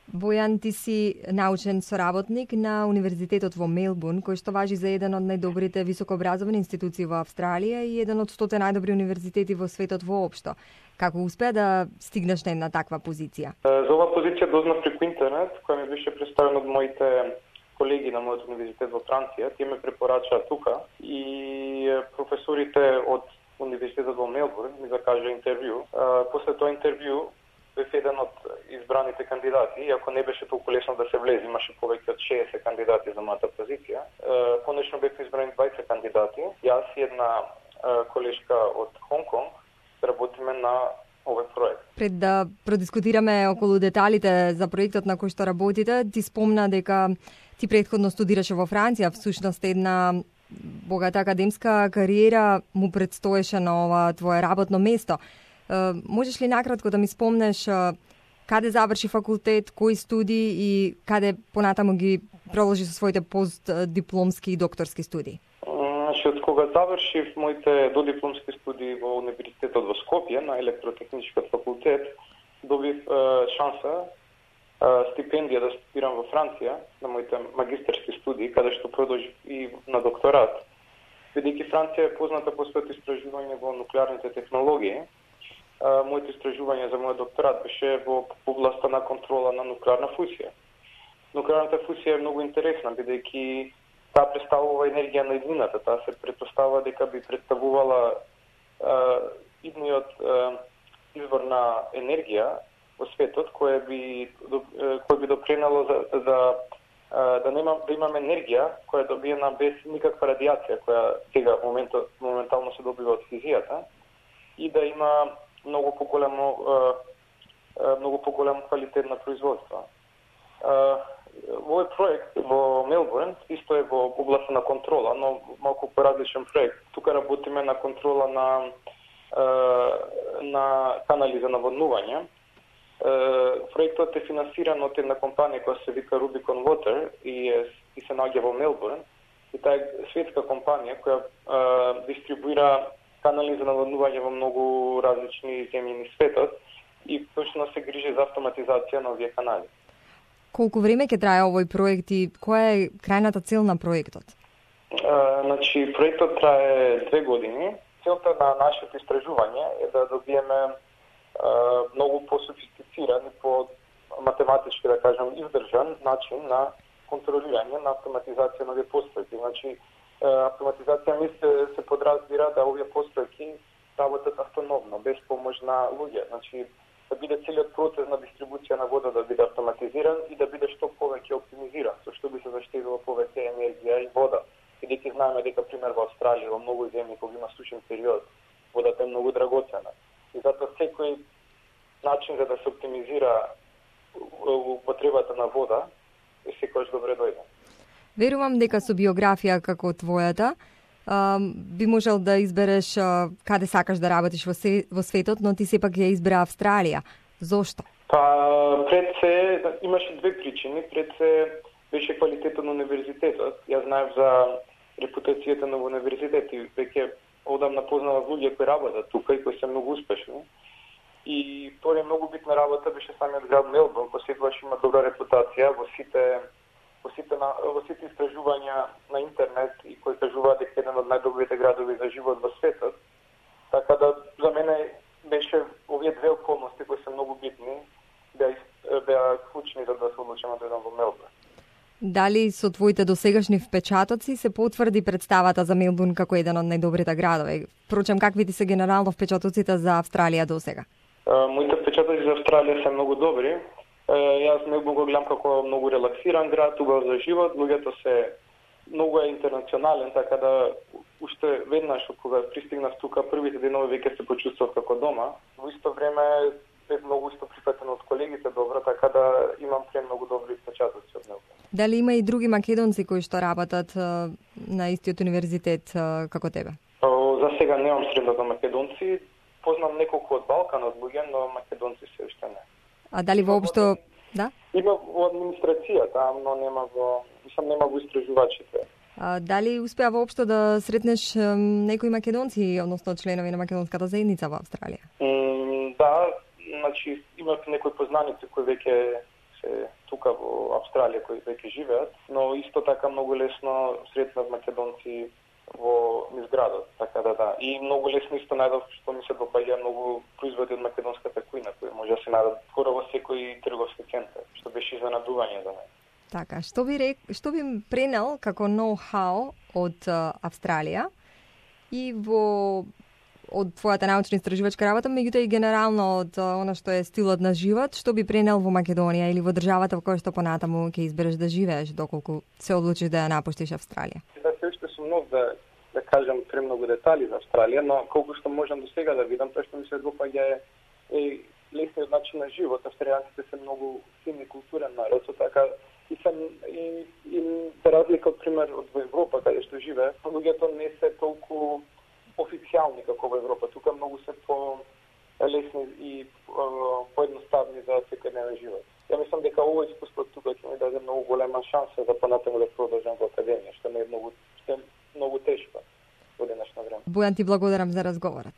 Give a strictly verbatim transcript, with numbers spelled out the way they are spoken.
Bojan, ti si naučen soraботник на Универзитетот во Мелбурн, кој што важи за еден од најдобрите високообразовни институции во Австралија и еден од стоте најдобри универзитети во светот воопшто. Како успеа да стигнеш на една таква позиција? За оваа позиција дознав преку интернет, која ми беше представена од моите колеги на мојот универзитет во Франција. Тие ме препорачаа тука и професорите од Универзитетот во Мелбурн ми закажа интервју. После тоа интервју бев еден од избраните кандидати, иако не беше толку лесно да се влезе, имаше повеќе од шеесет кандидати за мојата позиција. Конечно бев избрани дваесет кандидати. Јас и една колешка од Хонконг работиме на овој проект. Пред да продискутираме околу деталите за проектот на кој што работите, ти спомна дека ти претходно студираше во Франција, всушност една богата академска кариера му предстоеше на ова твое работно место. Можеш ли накратко да ми спомнеш каде заврши факултет, кои студии и каде понатаму ги продолжи со своите постдипломски и докторски студии? Значи, од кога завршив моите додипломски студии во Универзитетот во Скопје на електротехничкиот факултет, добив е, шанса, е, стипендија да студирам во Франција на моите магистерски студии, каде што продолжив и на докторат. Бидејќи Франција е позната по своето истражување во нуклеарните технологии, моите истражувања за мојот докторат беше во областа на контрола на нуклеарна фусија. Нуклеарната фусија е многу интересна, бидејќи таа представува енергија на иднината. Таа се претпоставува дека би представувала е, идниот е, извор на енергија во светот, кој би кој би допринело за, за да нема да имаме енергија која е добиена без никаква радиација, која сега моментот моментално се добива од физијата, и да има многу поголемо многу поголем квалитет на производство. Овој проект во Мелбурн исто е во областа на контрола, но малку поразличен проект. Тука работиме на контрола на на канали за наводнување. Проектот е финансиран од една компанија која се вика Rubicon Water и, е, и се наоѓа во Мелбурн. И таа е светска компанија која е, дистрибуира канали за наводнување во многу различни земји на светот и точно се грижи за автоматизација на овие канали. Колку време ќе трае овој проект и која е крајната цел на проектот? А, значи, проектот трае две години. Целта на нашето истражување е да добиеме а, многу по-софистициран и по-математички, да кажем, издржан начин на контролирање на автоматизација на овие постројки. Значи, автоматизација ми се, се подразбира да овие постројки работат автономно, без помош на луѓе. Значи, да биде целиот процес на дистрибуција на вода да биде автоматизиран и да биде што повеќе оптимизиран, со што би се заштедило повеќе енергија и вода. Бидејќи знаеме дека, пример, во Австралија, во многу земји кога има сушен период, водата е многу драгоцена. И затоа секој начин за да се оптимизира употребата на вода е секојаш добре дојде. Верувам дека со биографија како твојата би можел да избереш каде сакаш да работиш во, се, во светот, но ти сепак ја избра Австралија. Зошто? Па, пред се, имаше две причини. Пред се беше квалитетот на универзитетот. Ја знаев за репутацијата на универзитет и веќе одамна познавав луѓе кои работат тука и кои се многу успешни. И втора многу битна работа беше самиот град Мелбурн, кој секогаш има добра репутација во сите во сите, на, во сите истражувања на интернет и кои кажуваат дека еден од најдобрите градови за живот во светот. Така да за мене беше овие две околности кои се многу битни, беа беа клучни за да се одлучам да одам во Мелбурн. Дали со твоите досегашни впечатоци се потврди представата за Мелбурн како еден од најдобрите градови? Впрочем, какви ти се генерално впечатоците за Австралија досега? Моите впечатоци за Австралија се многу добри. Јас Мелбурн го гледам како многу релаксиран град, убав за живот, луѓето се многу е интернационален, така да уште веднаш од кога пристигнав тука, првите денови веќе се почувствував како дома. Во исто време бев многу исто прифатен од колегите добро, така да имам премногу добри впечатоци од Мелбурн. Дали има и други македонци кои што работат на истиот универзитет како тебе? За сега немам средата македонци. Познам неколку од Балканот луѓе, но македонци се уште не. А дали воопшто, да? Има во администрацијата, но нема во, мислам нема во истражувачите. А, дали успеа воопшто да сретнеш некои македонци, односно членови на македонската заедница во Австралија? М, да, значи имав некои познаници кои веќе се тука во Австралија кои веќе живеат, но исто така многу лесно сретнав македонци во низ градот, така да да. И многу лесно исто најдов што ми се допаѓа многу производи од македонската кујна, кои може да се најдат скоро во секој трговски центар, што беше изненадување за мене. Така, што би рек, што би пренел како ноу-хау од uh, Австралија и во од твојата научно-истражувачка работа, меѓутоа и генерално од uh, она што е стилот на живот, што би пренел во Македонија или во државата во која што понатаму ќе избереш да живееш доколку се одлучиш да ја напуштиш Австралија? Да, се уште сум нов да да кажам премногу детали за Австралија, но колку што можам до сега да видам, тоа што ми се допаѓа е, е лесниот начин на живот. Австријанците се многу фин и културен народ, со така и се и, и за разлика од пример од во Европа каде што живее, луѓето не се толку официјални како во Европа. Тука многу се по лесни и поедноставни за секојдневен живот. Ја мислам дека овој искуство тука ќе ми даде многу голема шанса за понатаму да продолжам во академија, што не е многу што е многу тешко во денешно време. Бојан, ти благодарам за разговорот.